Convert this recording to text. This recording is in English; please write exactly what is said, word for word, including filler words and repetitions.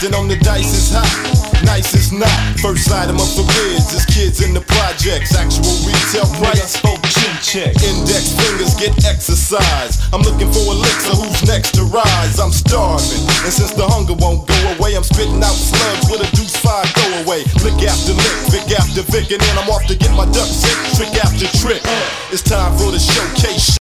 and on the dice is hot. Nice is not. First item up for bids is kids in the projects. Actual retail price. Chin check. Index fingers get exercise. I'm looking for a lick, so who's next to rise? I'm starving, and since the hunger won't go away, I'm spitting out slugs with a deuce five go away. Lick after lick, Vic after Vic, and then I'm off to get my ducks hit. Trick after trick. It's time for the showcase.